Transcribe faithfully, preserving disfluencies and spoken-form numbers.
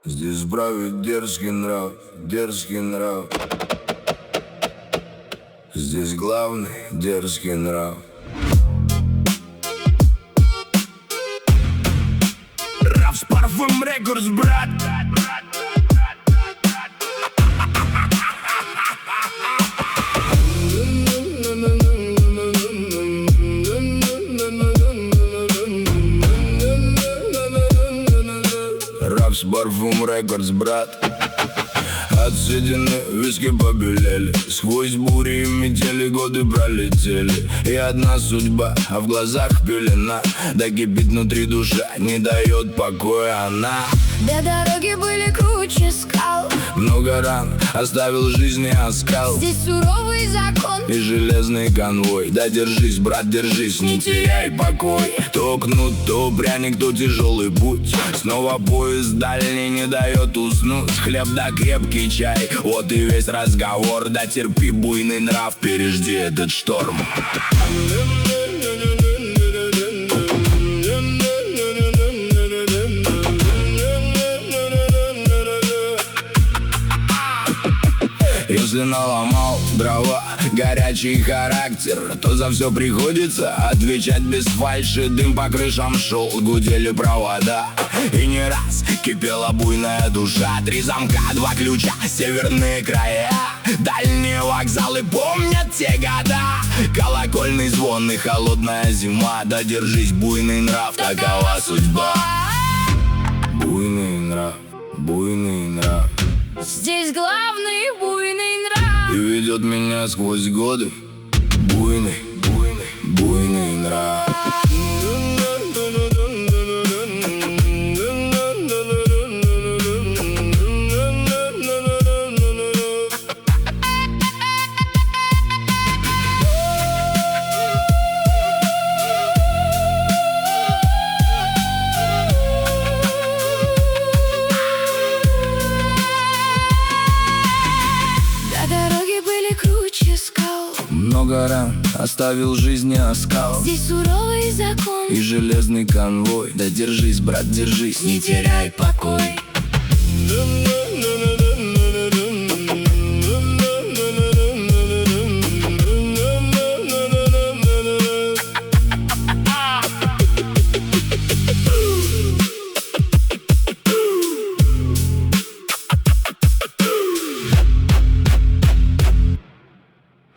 Здесь правит дерзкий нрав, дерзкий нрав. Здесь главный дерзкий нрав. Равс Парфюм Рекордс, брат. Равс Парфюм Рекордс, брат. Отсидены, виски побелели. Сквозь бури и метели годы пролетели. И одна судьба, а в глазах пелена. Да кипит внутри душа, не дает покоя она. Две дороги были круче скал. Много ран оставил жизни оскал. Здесь суровый закон и железный конвой. Да держись, брат, держись, не теряй покой. То кнут, то пряник, то тяжелый путь. Снова поезд дальний не дает уснуть. Хлеб да крепкий чай, вот и весь разговор. Да терпи, буйный нрав, пережди этот шторм. Если наломал дрова, горячий характер, то за все приходится отвечать без фальши. Дым по крышам шел, гудели провода. И не раз кипела буйная душа. Три замка, два ключа, северные края. Дальние вокзалы помнят те года. Колокольный звон и холодная зима. Да держись, буйный нрав, такова судьба. Буйный нрав, буйный нрав. Здесь главный буйный нрав. И ведет меня сквозь годы. Буйный, буйный, буйный нрав. Много ран оставил жизни оскал. Здесь суровый закон и железный конвой. Да держись, брат, держись, не теряй покой.